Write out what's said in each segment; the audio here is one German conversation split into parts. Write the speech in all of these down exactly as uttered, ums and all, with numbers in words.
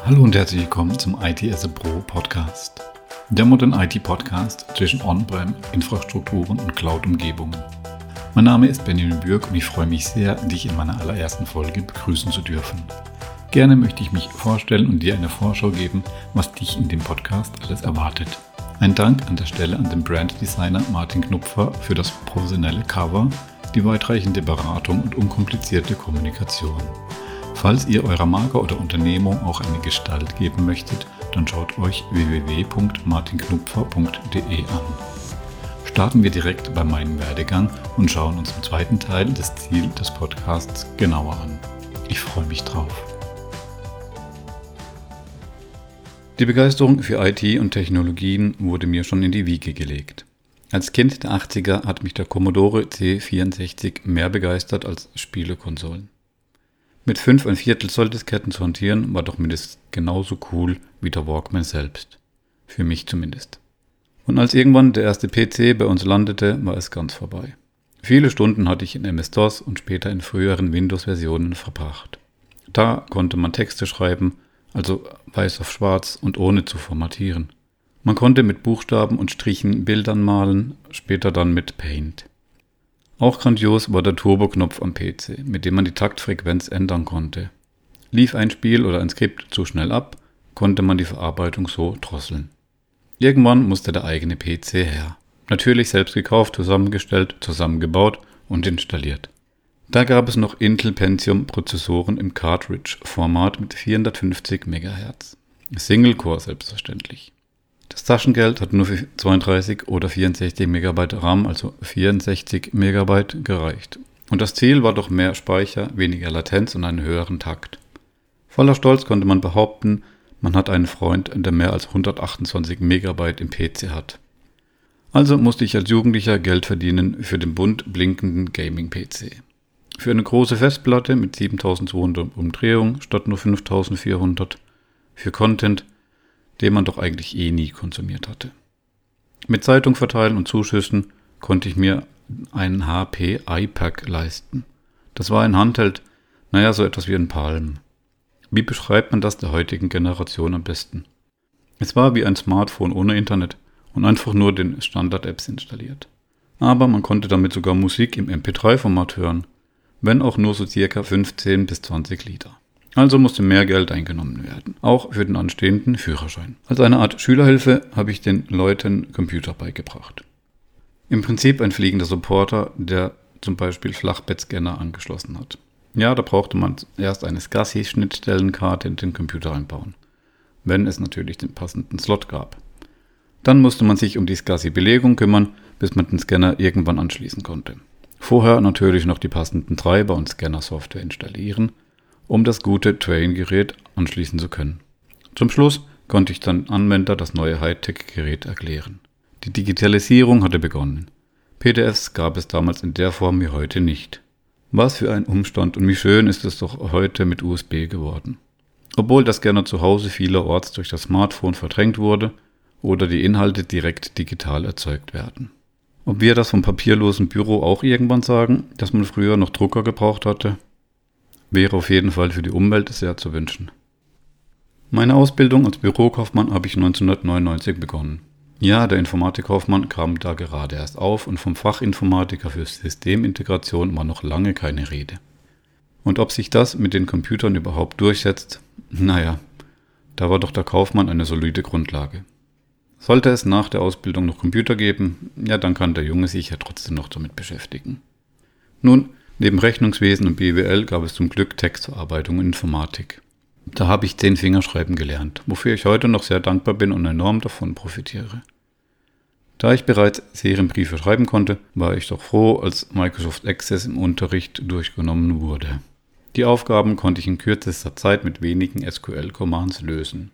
Hallo und herzlich willkommen zum I T as a Pro Podcast. Der Modern I T Podcast zwischen On-Prem, Infrastrukturen und Cloud-Umgebungen. Mein Name ist Benjamin Bürg und ich freue mich sehr, dich in meiner allerersten Folge begrüßen zu dürfen. Gerne möchte ich mich vorstellen und dir eine Vorschau geben, was dich in dem Podcast alles erwartet. Ein Dank an der Stelle an den Branddesigner Martin Knupfer für das professionelle Cover, die weitreichende Beratung und unkomplizierte Kommunikation. Falls ihr eurer Marke oder Unternehmung auch eine Gestalt geben möchtet, dann schaut euch w w w punkt martin knupfer punkt d e an. Starten wir direkt bei meinem Werdegang und schauen uns im zweiten Teil das Ziel des Podcasts genauer an. Ich freue mich drauf. Die Begeisterung für I T und Technologien wurde mir schon in die Wiege gelegt. Als Kind der achtziger hat mich der Commodore C vierundsechzig mehr begeistert als Spielekonsolen. Mit fünf ein Viertel Zoll Disketten zu hantieren war doch mindestens genauso cool wie der Walkman selbst. Für mich zumindest. Und als irgendwann der erste P C bei uns landete, war es ganz vorbei. Viele Stunden hatte ich in M S-DOS und später in früheren Windows-Versionen verbracht. Da konnte man Texte schreiben, also weiß auf schwarz und ohne zu formatieren. Man konnte mit Buchstaben und Strichen Bildern malen, später dann mit Paint. Auch grandios war der Turbo-Knopf am P C, mit dem man die Taktfrequenz ändern konnte. Lief ein Spiel oder ein Skript zu schnell ab, konnte man die Verarbeitung so drosseln. Irgendwann musste der eigene P C her. Natürlich selbst gekauft, zusammengestellt, zusammengebaut und installiert. Da gab es noch Intel Pentium-Prozessoren im Cartridge-Format mit vierhundertfünfzig Megahertz. Single-Core selbstverständlich. Das Taschengeld hat nur für zweiunddreißig oder vierundsechzig Megabyte RAM, also vierundsechzig Megabyte, gereicht. Und das Ziel war doch mehr Speicher, weniger Latenz und einen höheren Takt. Voller Stolz konnte man behaupten, man hat einen Freund, der mehr als hundertachtundzwanzig Megabyte im P C hat. Also musste ich als Jugendlicher Geld verdienen für den bunt blinkenden Gaming-P C. Für eine große Festplatte mit siebentausendzweihundert Umdrehungen statt nur fünftausendvierhundert. Für Content, den man doch eigentlich eh nie konsumiert hatte. Mit Zeitung verteilen und Zuschüssen konnte ich mir einen H P iPac leisten. Das war ein Handheld, naja, so etwas wie ein Palm. Wie beschreibt man das der heutigen Generation am besten? Es war wie ein Smartphone ohne Internet und einfach nur den Standard-Apps installiert. Aber man konnte damit sogar Musik im M P drei Format hören, wenn auch nur so circa fünfzehn bis zwanzig Liter. Also musste mehr Geld eingenommen werden, auch für den anstehenden Führerschein. Als eine Art Schülerhilfe habe ich den Leuten Computer beigebracht. Im Prinzip ein fliegender Supporter, der zum Beispiel Flachbettscanner angeschlossen hat. Ja, da brauchte man erst eine SCSI-Schnittstellenkarte in den Computer einbauen, wenn es natürlich den passenden Slot gab. Dann musste man sich um die SCSI-Belegung kümmern, bis man den Scanner irgendwann anschließen konnte. Vorher natürlich noch die passenden Treiber und Scanner-Software installieren, um das gute Train-Gerät anschließen zu können. Zum Schluss konnte ich dann Anwender das neue Hightech-Gerät erklären. Die Digitalisierung hatte begonnen. P D Fs gab es damals in der Form wie heute nicht. Was für ein Umstand und wie schön ist es doch heute mit U S B geworden. Obwohl das gerne zu Hause vielerorts durch das Smartphone verdrängt wurde oder die Inhalte direkt digital erzeugt werden. Ob wir das vom papierlosen Büro auch irgendwann sagen, dass man früher noch Drucker gebraucht hatte? Wäre auf jeden Fall für die Umwelt sehr zu wünschen. Meine Ausbildung als Bürokaufmann habe ich neunzehnhundertneunundneunzig begonnen. Ja, der Informatikkaufmann kam da gerade erst auf und vom Fachinformatiker für Systemintegration war noch lange keine Rede. Und ob sich das mit den Computern überhaupt durchsetzt? Naja, da war doch der Kaufmann eine solide Grundlage. Sollte es nach der Ausbildung noch Computer geben, ja, dann kann der Junge sich ja trotzdem noch damit beschäftigen. Nun, neben Rechnungswesen und B W L gab es zum Glück Textverarbeitung und Informatik. Da habe ich zehn Fingerschreiben gelernt, wofür ich heute noch sehr dankbar bin und enorm davon profitiere. Da ich bereits Serienbriefe schreiben konnte, war ich doch froh, als Microsoft Access im Unterricht durchgenommen wurde. Die Aufgaben konnte ich in kürzester Zeit mit wenigen S Q L-Commands lösen.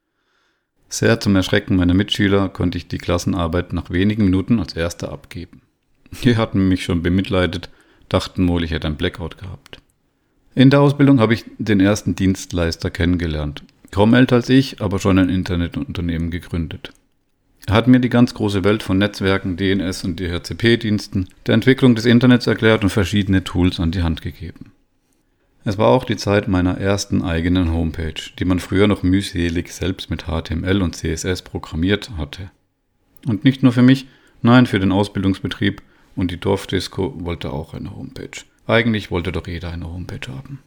Sehr zum Erschrecken meiner Mitschüler konnte ich die Klassenarbeit nach wenigen Minuten als erster abgeben. Die hatten mich schon bemitleidet, dachten wohl, ich hätte ein Blackout gehabt. In der Ausbildung habe ich den ersten Dienstleister kennengelernt. Kaum älter als ich, aber schon ein Internetunternehmen gegründet. Er hat mir die ganz große Welt von Netzwerken, D N S und D H C P-Diensten, der Entwicklung des Internets erklärt und verschiedene Tools an die Hand gegeben. Es war auch die Zeit meiner ersten eigenen Homepage, die man früher noch mühselig selbst mit H T M L und C S S programmiert hatte. Und nicht nur für mich, nein, für den Ausbildungsbetrieb und die Dorfdisco wollte auch eine Homepage. Eigentlich wollte doch jeder eine Homepage haben.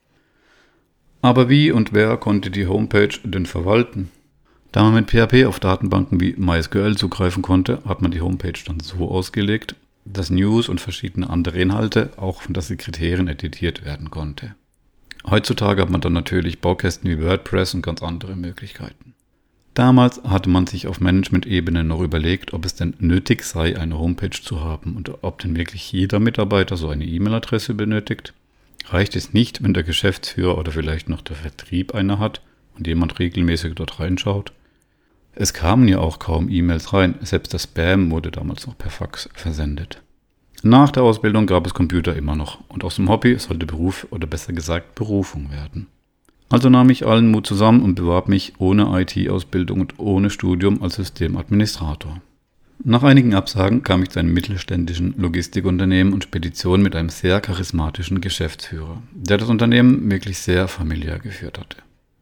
Aber wie und wer konnte die Homepage denn verwalten? Da man mit P H P auf Datenbanken wie MySQL zugreifen konnte, hat man die Homepage dann so ausgelegt, dass News und verschiedene andere Inhalte auch von der Sekretärin editiert werden konnte. Heutzutage hat man dann natürlich Baukästen wie WordPress und ganz andere Möglichkeiten. Damals hatte man sich auf Management-Ebene noch überlegt, ob es denn nötig sei, eine Homepage zu haben und ob denn wirklich jeder Mitarbeiter so eine E-Mail-Adresse benötigt. Reicht es nicht, wenn der Geschäftsführer oder vielleicht noch der Vertrieb eine hat und jemand regelmäßig dort reinschaut? Es kamen ja auch kaum E-Mails rein, selbst das Spam wurde damals noch per Fax versendet. Nach der Ausbildung gab es Computer immer noch und aus dem Hobby sollte Beruf oder besser gesagt Berufung werden. Also nahm ich allen Mut zusammen und bewarb mich ohne I T-Ausbildung und ohne Studium als Systemadministrator. Nach einigen Absagen kam ich zu einem mittelständischen Logistikunternehmen und Spedition mit einem sehr charismatischen Geschäftsführer, der das Unternehmen wirklich sehr familiär geführt hatte.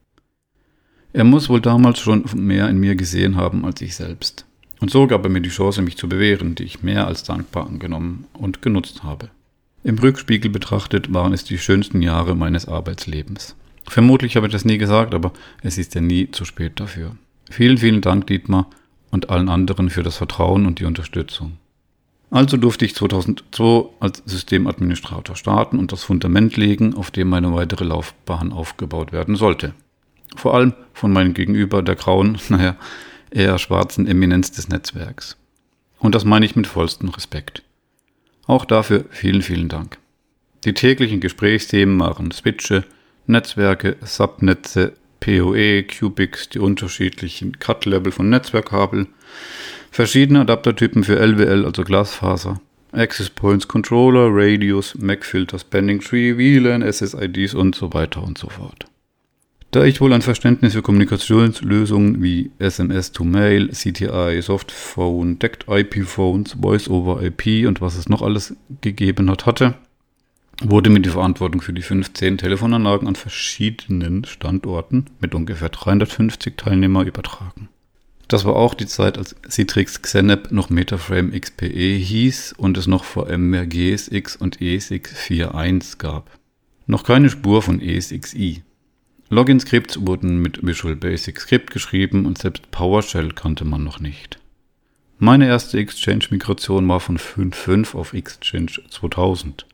Er muss wohl damals schon mehr in mir gesehen haben als ich selbst. Und so gab er mir die Chance, mich zu bewähren, die ich mehr als dankbar angenommen und genutzt habe. Im Rückspiegel betrachtet waren es die schönsten Jahre meines Arbeitslebens. Vermutlich habe ich das nie gesagt, aber es ist ja nie zu spät dafür. Vielen, vielen Dank, Dietmar, und allen anderen für das Vertrauen und die Unterstützung. Also durfte ich zweitausendzwei als Systemadministrator starten und das Fundament legen, auf dem meine weitere Laufbahn aufgebaut werden sollte. Vor allem von meinem Gegenüber, der grauen, naja, eher schwarzen Eminenz des Netzwerks. Und das meine ich mit vollstem Respekt. Auch dafür vielen, vielen Dank. Die täglichen Gesprächsthemen waren Switche, Netzwerke, Subnetze, P O E, Cubics, die unterschiedlichen Cut-Level von Netzwerkkabel, verschiedene Adaptertypen für L W L, also Glasfaser, Access Points, Controller, Radios, M A C-Filter, Spanning Tree, W L A N, S S I Ds und so weiter und so fort. Da ich wohl ein Verständnis für Kommunikationslösungen wie S M S to Mail, C T I, Softphone, Decked I P-Phones, Voice-over I P und was es noch alles gegeben hat, hatte, wurde mir die Verantwortung für die fünfzehn Telefonanlagen an verschiedenen Standorten mit ungefähr dreihundertfünfzig Teilnehmer übertragen. Das war auch die Zeit, als Citrix Xenep noch Metaframe X P E hieß und es noch V M G S X und E S X vier Punkt eins gab. Noch keine Spur von E S X i. Login-Skripts wurden mit Visual Basic Script geschrieben und selbst PowerShell kannte man noch nicht. Meine erste Exchange-Migration war von fünf Punkt fünf auf Exchange zweitausend.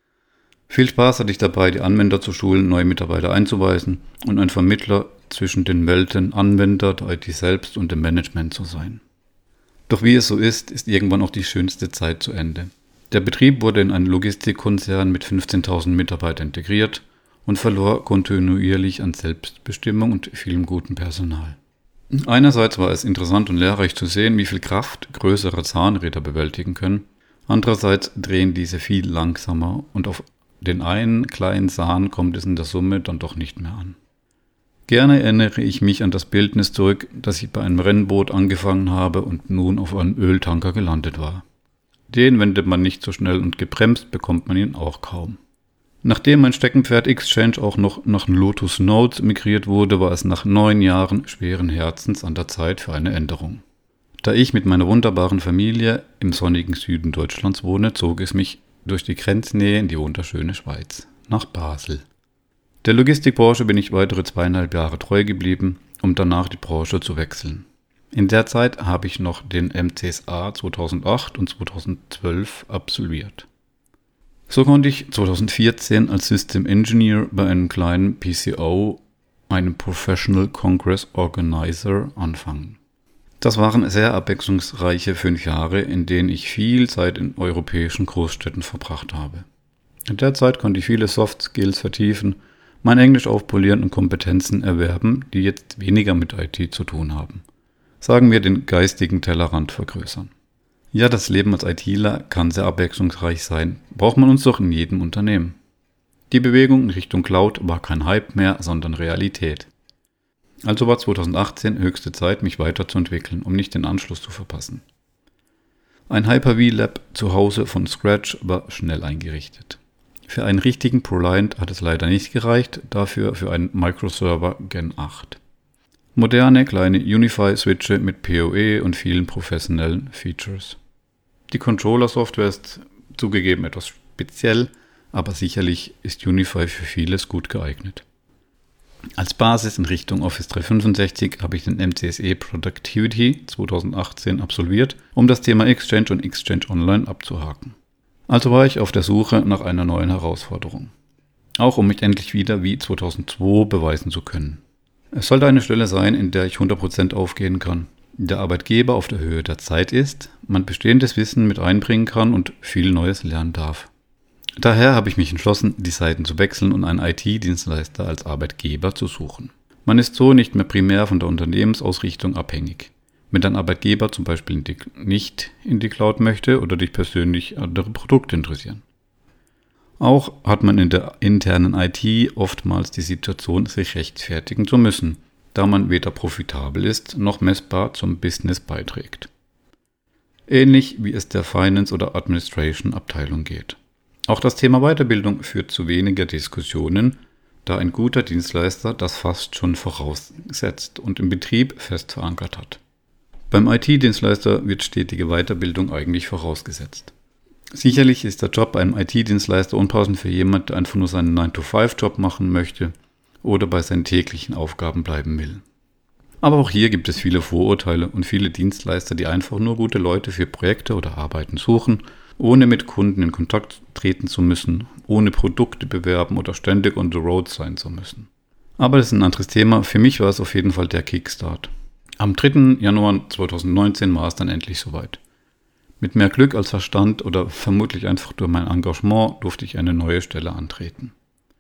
Viel Spaß hatte ich dabei, die Anwender zu schulen, neue Mitarbeiter einzuweisen und ein Vermittler zwischen den Welten Anwender, der I T selbst und dem Management zu sein. Doch wie es so ist, ist irgendwann auch die schönste Zeit zu Ende. Der Betrieb wurde in einen Logistikkonzern mit fünfzehntausend Mitarbeitern integriert und verlor kontinuierlich an Selbstbestimmung und vielem guten Personal. Einerseits war es interessant und lehrreich zu sehen, wie viel Kraft größere Zahnräder bewältigen können. Andererseits drehen diese viel langsamer und auf den einen kleinen Zahn kommt es in der Summe dann doch nicht mehr an. Gerne erinnere ich mich an das Bildnis zurück, dass ich bei einem Rennboot angefangen habe und nun auf einem Öltanker gelandet war. Den wendet man nicht so schnell und gebremst bekommt man ihn auch kaum. Nachdem mein Steckenpferd Exchange auch noch nach Lotus Notes migriert wurde, war es nach neun Jahren schweren Herzens an der Zeit für eine Änderung. Da ich mit meiner wunderbaren Familie im sonnigen Süden Deutschlands wohne, zog es mich durch die Grenznähe in die wunderschöne Schweiz, nach Basel. Der Logistikbranche bin ich weitere zweieinhalb Jahre treu geblieben, um danach die Branche zu wechseln. In der Zeit habe ich noch den M C S A zweitausendacht und zweitausendzwölf absolviert. So konnte ich zweitausendvierzehn als System Engineer bei einem kleinen P C O, einem Professional Congress Organizer, anfangen. Das waren sehr abwechslungsreiche fünf Jahre, in denen ich viel Zeit in europäischen Großstädten verbracht habe. In der Zeit konnte ich viele Soft Skills vertiefen, mein Englisch aufpolieren und Kompetenzen erwerben, die jetzt weniger mit I T zu tun haben. Sagen wir, den geistigen Tellerrand vergrößern. Ja, das Leben als ITler kann sehr abwechslungsreich sein, braucht man uns doch in jedem Unternehmen. Die Bewegung in Richtung Cloud war kein Hype mehr, sondern Realität. Also war zweitausendachtzehn höchste Zeit, mich weiterzuentwickeln, um nicht den Anschluss zu verpassen. Ein Hyper-V Lab zu Hause von Scratch war schnell eingerichtet. Für einen richtigen ProLiant hat es leider nicht gereicht, dafür für einen Microserver Gen acht. Moderne kleine Unify-Switche mit P O E und vielen professionellen Features. Die Controller-Software ist zugegeben etwas speziell, aber sicherlich ist Unify für vieles gut geeignet. Als Basis in Richtung Office dreihundertfünfundsechzig habe ich den M C S E Productivity zweitausendachtzehn absolviert, um das Thema Exchange und Exchange Online abzuhaken. Also war ich auf der Suche nach einer neuen Herausforderung. Auch um mich endlich wieder wie zweitausendzwei beweisen zu können. Es sollte eine Stelle sein, in der ich hundert Prozent aufgehen kann, der Arbeitgeber auf der Höhe der Zeit ist, man bestehendes Wissen mit einbringen kann und viel Neues lernen darf. Daher habe ich mich entschlossen, die Seiten zu wechseln und einen I T-Dienstleister als Arbeitgeber zu suchen. Man ist so nicht mehr primär von der Unternehmensausrichtung abhängig. Wenn dein Arbeitgeber zum Beispiel nicht in die Cloud möchte oder dich persönlich andere Produkte interessieren. Auch hat man in der internen I T oftmals die Situation, sich rechtfertigen zu müssen, da man weder profitabel ist, noch messbar zum Business beiträgt. Ähnlich wie es der Finance- oder Administration-Abteilung geht. Auch das Thema Weiterbildung führt zu weniger Diskussionen, da ein guter Dienstleister das fast schon voraussetzt und im Betrieb fest verankert hat. Beim I T-Dienstleister wird stetige Weiterbildung eigentlich vorausgesetzt. Sicherlich ist der Job bei einem I T-Dienstleister unpassend für jemanden, der einfach nur seinen nine to five Job machen möchte oder bei seinen täglichen Aufgaben bleiben will. Aber auch hier gibt es viele Vorurteile und viele Dienstleister, die einfach nur gute Leute für Projekte oder Arbeiten suchen, ohne mit Kunden in Kontakt treten zu müssen, ohne Produkte bewerben oder ständig on the road sein zu müssen. Aber das ist ein anderes Thema. Für mich war es auf jeden Fall der Kickstart. Am dritten Januar zweitausendneunzehn war es dann endlich soweit. Mit mehr Glück als Verstand oder vermutlich einfach durch mein Engagement durfte ich eine neue Stelle antreten.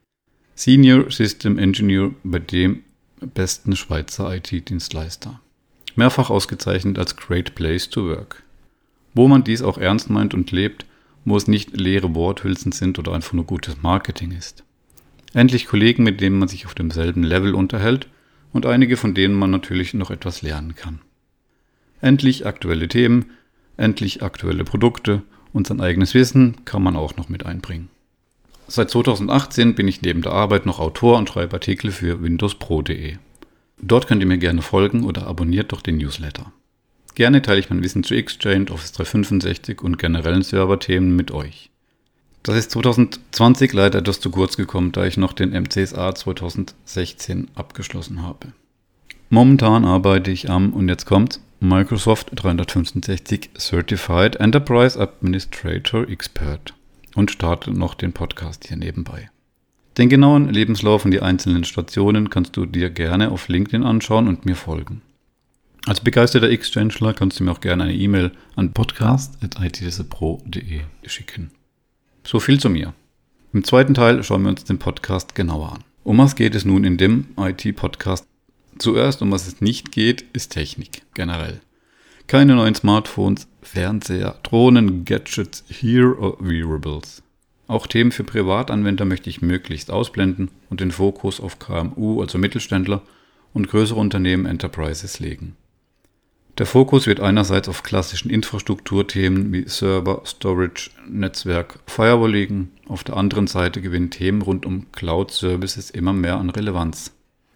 Senior System Engineer bei dem besten Schweizer I T-Dienstleister. Mehrfach ausgezeichnet als Great Place to Work. Wo man dies auch ernst meint und lebt, wo es nicht leere Worthülsen sind oder einfach nur gutes Marketing ist. Endlich Kollegen, mit denen man sich auf demselben Level unterhält und einige, von denen man natürlich noch etwas lernen kann. Endlich aktuelle Themen, endlich aktuelle Produkte und sein eigenes Wissen kann man auch noch mit einbringen. Seit zweitausendachtzehn bin ich neben der Arbeit noch Autor und schreibe Artikel für windows pro punkt de. Dort könnt ihr mir gerne folgen oder abonniert doch den Newsletter. Gerne teile ich mein Wissen zu Exchange, Office dreihundertfünfundsechzig und generellen Serverthemen mit euch. Das ist zweitausendzwanzig leider etwas zu kurz gekommen, da ich noch den M C S A zweitausendsechzehn abgeschlossen habe. Momentan arbeite ich am, und jetzt kommt's, Microsoft dreihundertfünfundsechzig Certified Enterprise Administrator Expert und starte noch den Podcast hier nebenbei. Den genauen Lebenslauf und die einzelnen Stationen kannst du dir gerne auf LinkedIn anschauen und mir folgen. Als begeisterter Exchangeler kannst du mir auch gerne eine E-Mail an podcast at i t d s pro punkt de schicken. So viel zu mir. Im zweiten Teil schauen wir uns den Podcast genauer an. Um was geht es nun in dem I T-Podcast? Zuerst, um was es nicht geht, ist Technik, generell. Keine neuen Smartphones, Fernseher, Drohnen, Gadgets, Here or Wearables. Auch Themen für Privatanwender möchte ich möglichst ausblenden und den Fokus auf K M U, also Mittelständler, und größere Unternehmen, Enterprises, legen. Der Fokus wird einerseits auf klassischen Infrastrukturthemen wie Server, Storage, Netzwerk, Firewall liegen, auf der anderen Seite gewinnen Themen rund um Cloud-Services immer mehr an Relevanz.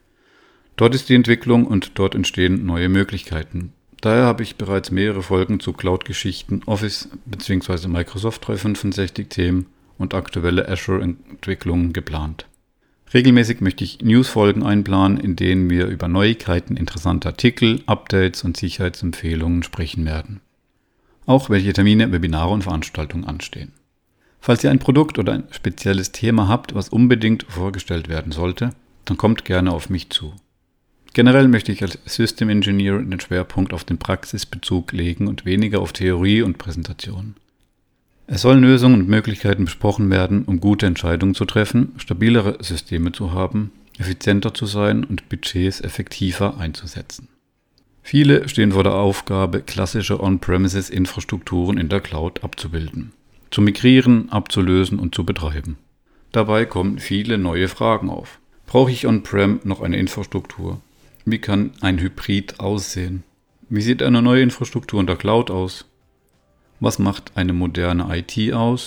Dort ist die Entwicklung und dort entstehen neue Möglichkeiten. Daher habe ich bereits mehrere Folgen zu Cloud-Geschichten, Office bzw. Microsoft dreihundertfünfundsechzig-Themen und aktuelle Azure-Entwicklungen geplant. Regelmäßig möchte ich News-Folgen einplanen, in denen wir über Neuigkeiten, interessante Artikel, Updates und Sicherheitsempfehlungen sprechen werden. Auch welche Termine, Webinare und Veranstaltungen anstehen. Falls ihr ein Produkt oder ein spezielles Thema habt, was unbedingt vorgestellt werden sollte, dann kommt gerne auf mich zu. Generell möchte ich als System Engineer den Schwerpunkt auf den Praxisbezug legen und weniger auf Theorie und Präsentation. Es sollen Lösungen und Möglichkeiten besprochen werden, um gute Entscheidungen zu treffen, stabilere Systeme zu haben, effizienter zu sein und Budgets effektiver einzusetzen. Viele stehen vor der Aufgabe, klassische On-Premises-Infrastrukturen in der Cloud abzubilden, zu migrieren, abzulösen und zu betreiben. Dabei kommen viele neue Fragen auf. Brauche ich On-Prem noch eine Infrastruktur? Wie kann ein Hybrid aussehen? Wie sieht eine neue Infrastruktur in der Cloud aus? Was macht eine moderne I T aus?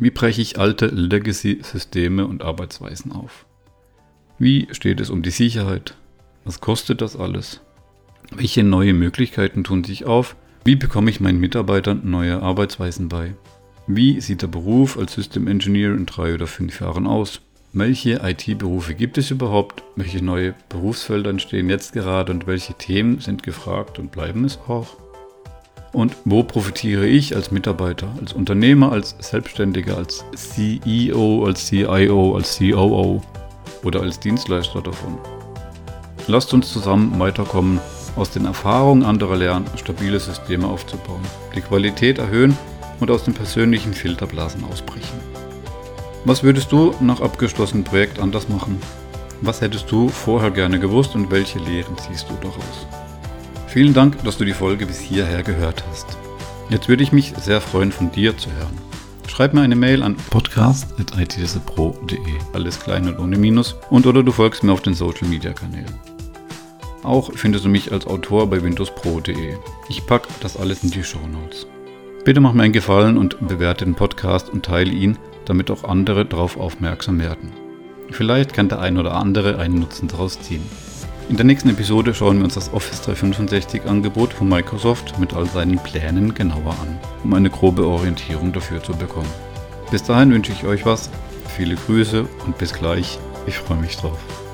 Wie breche ich alte Legacy-Systeme und Arbeitsweisen auf? Wie steht es um die Sicherheit? Was kostet das alles? Welche neue Möglichkeiten tun sich auf? Wie bekomme ich meinen Mitarbeitern neue Arbeitsweisen bei? Wie sieht der Beruf als System Engineer in drei oder fünf Jahren aus? Welche I T-Berufe gibt es überhaupt? Welche neue Berufsfelder entstehen jetzt gerade und welche Themen sind gefragt und bleiben es auch? Und wo profitiere ich als Mitarbeiter, als Unternehmer, als Selbstständiger, als C E O, als C I O, als C O O oder als Dienstleister davon? Lasst uns zusammen weiterkommen, aus den Erfahrungen anderer lernen, stabile Systeme aufzubauen, die Qualität erhöhen und aus den persönlichen Filterblasen ausbrechen. Was würdest du nach abgeschlossenem Projekt anders machen? Was hättest du vorher gerne gewusst und welche Lehren ziehst du daraus? Vielen Dank, dass du die Folge bis hierher gehört hast. Jetzt würde ich mich sehr freuen, von dir zu hören. Schreib mir eine Mail an podcast at i t desse pro punkt de, alles klein und ohne Minus, und oder du folgst mir auf den Social Media Kanälen. Auch findest du mich als Autor bei windows pro punkt de. Ich packe das alles in die Shownotes. Bitte mach mir einen Gefallen und bewerte den Podcast und teile ihn, damit auch andere darauf aufmerksam werden. Vielleicht kann der ein oder andere einen Nutzen daraus ziehen. In der nächsten Episode schauen wir uns das Office dreihundertfünfundsechzig Angebot von Microsoft mit all seinen Plänen genauer an, um eine grobe Orientierung dafür zu bekommen. Bis dahin wünsche ich euch was, viele Grüße und bis gleich, ich freue mich drauf.